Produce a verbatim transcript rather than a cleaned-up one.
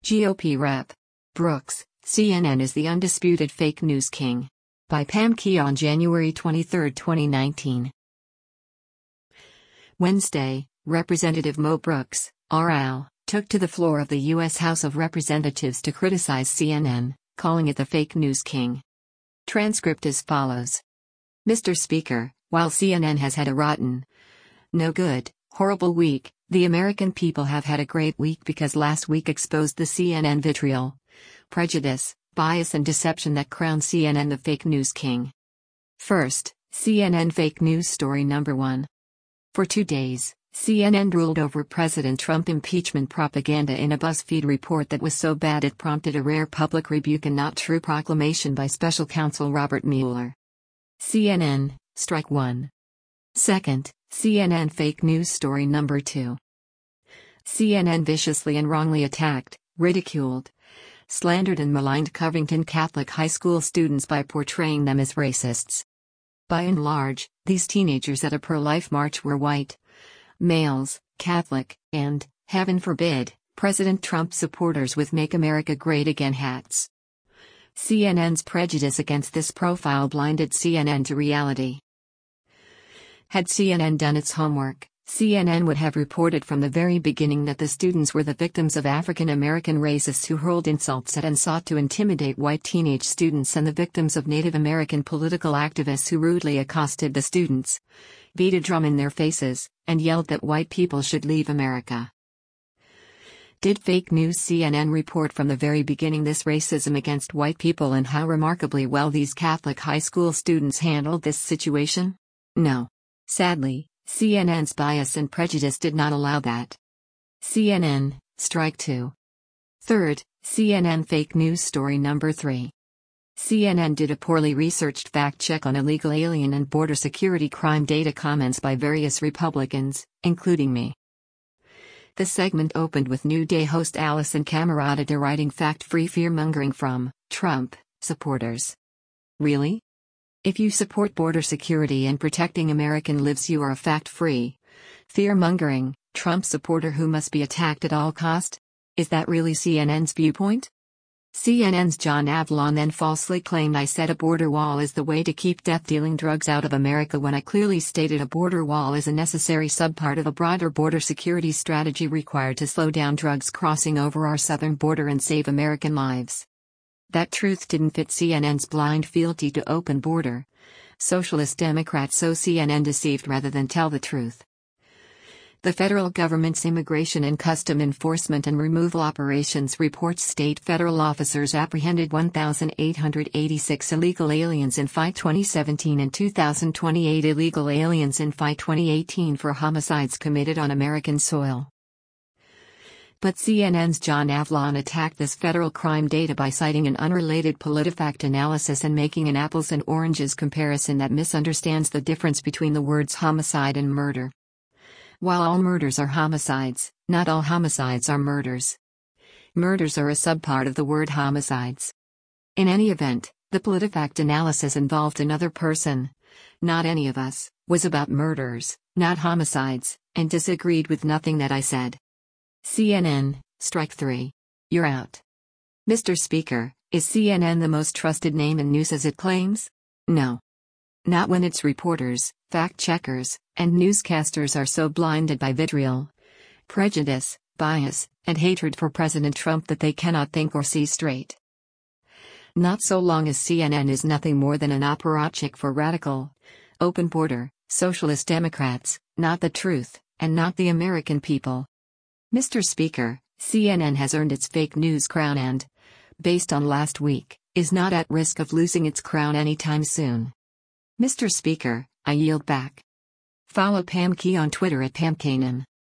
G O P Rep. Brooks, C N N is the undisputed fake news king. By Pam Key on January twenty-third, twenty nineteen. Wednesday, Representative Mo Brooks, R L, took to the floor of the U S House of Representatives to criticize C N N, calling it the fake news king. Transcript as follows. Mister Speaker, while C N N has had a rotten, no good, horrible week, the American people have had a great week because last week exposed the C N N vitriol, prejudice, bias and deception that crown C N N the fake news king. First, C N N fake news story number one. For two days, C N N drooled over President Trump impeachment propaganda in a BuzzFeed report that was so bad it prompted a rare public rebuke and not true proclamation by special counsel Robert Mueller. C N N, strike one. Second, C N N fake news story number two. C N N viciously and wrongly attacked, ridiculed, slandered and maligned Covington Catholic high school students by portraying them as racists. By and large, these teenagers at a pro-life march were white, males, Catholic, and, heaven forbid, President Trump supporters with Make America Great Again hats. C N N's prejudice against this profile blinded C N N to reality. Had C N N done its homework, C N N would have reported from the very beginning that the students were the victims of African American racists who hurled insults at and sought to intimidate white teenage students and the victims of Native American political activists who rudely accosted the students, beat a drum in their faces, and yelled that white people should leave America. Did fake news C N N report from the very beginning this racism against white people and how remarkably well these Catholic high school students handled this situation? No. Sadly, C N N's bias and prejudice did not allow that. C N N, strike two. Third, C N N fake news story number three. C N N did a poorly researched fact check on illegal alien and border security crime data comments by various Republicans, including me. The segment opened with New Day host Alisyn Camerota deriding fact-free fear-mongering from Trump supporters. Really? If you support border security and protecting American lives, you are a fact-free, fear-mongering, Trump supporter who must be attacked at all cost? Is that really C N N's viewpoint? C N N's John Avlon then falsely claimed I said a border wall is the way to keep death-dealing drugs out of America when I clearly stated a border wall is a necessary subpart of a broader border security strategy required to slow down drugs crossing over our southern border and save American lives. That truth didn't fit C N N's blind fealty to open border, socialist Democrats, so C N N deceived rather than tell the truth. The federal government's Immigration and Custom Enforcement and Removal Operations reports state federal officers apprehended one thousand eight hundred eighty-six illegal aliens in F Y twenty seventeen and two thousand twenty-eight illegal aliens in F Y twenty eighteen for homicides committed on American soil. But C N N's John Avlon attacked this federal crime data by citing an unrelated PolitiFact analysis and making an apples and oranges comparison that misunderstands the difference between the words homicide and murder. While all murders are homicides, not all homicides are murders. Murders are a subpart of the word homicides. In any event, the PolitiFact analysis involved another person, not any of us, was about murders, not homicides, and disagreed with nothing that I said. C N N, strike three. You're out. Mister Speaker, is C N N the most trusted name in news as it claims? No. Not when its reporters, fact-checkers, and newscasters are so blinded by vitriol, prejudice, bias, and hatred for President Trump that they cannot think or see straight. Not so long as C N N is nothing more than an apparatchik for radical, open border, socialist Democrats, not the truth, and not the American people. Mister Speaker, C N N has earned its fake news crown and, based on last week, is not at risk of losing its crown anytime soon. Mister Speaker, I yield back. Follow Pam Key on Twitter at Pam Kanan.